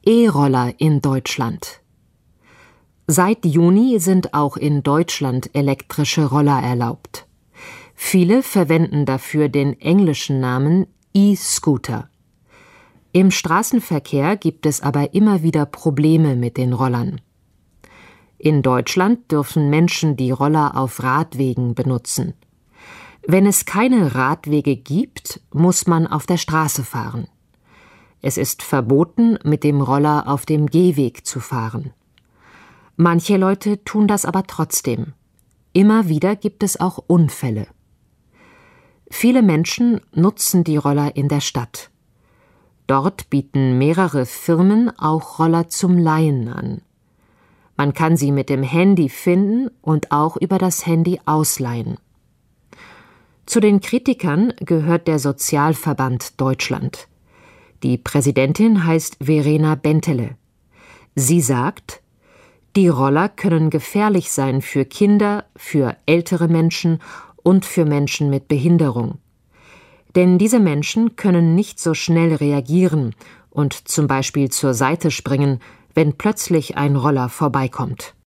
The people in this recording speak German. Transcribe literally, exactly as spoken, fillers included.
E-Roller in Deutschland. Seit Juni sind auch in Deutschland elektrische Roller erlaubt. Viele verwenden dafür den englischen Namen E-Scooter. Im Straßenverkehr gibt es aber immer wieder Probleme mit den Rollern. In Deutschland dürfen Menschen die Roller auf Radwegen benutzen. Wenn es keine Radwege gibt, muss man auf der Straße fahren. Es ist verboten, mit dem Roller auf dem Gehweg zu fahren. Manche Leute tun das aber trotzdem. Immer wieder gibt es auch Unfälle. Viele Menschen nutzen die Roller in der Stadt. Dort bieten mehrere Firmen auch Roller zum Leihen an. Man kann sie mit dem Handy finden und auch über das Handy ausleihen. Zu den Kritikern gehört der Sozialverband Deutschland. Die Präsidentin heißt Verena Bentele. Sie sagt: Die Roller können gefährlich sein für Kinder, für ältere Menschen und für Menschen mit Behinderung. Denn diese Menschen können nicht so schnell reagieren und zum Beispiel zur Seite springen, wenn plötzlich ein Roller vorbeikommt.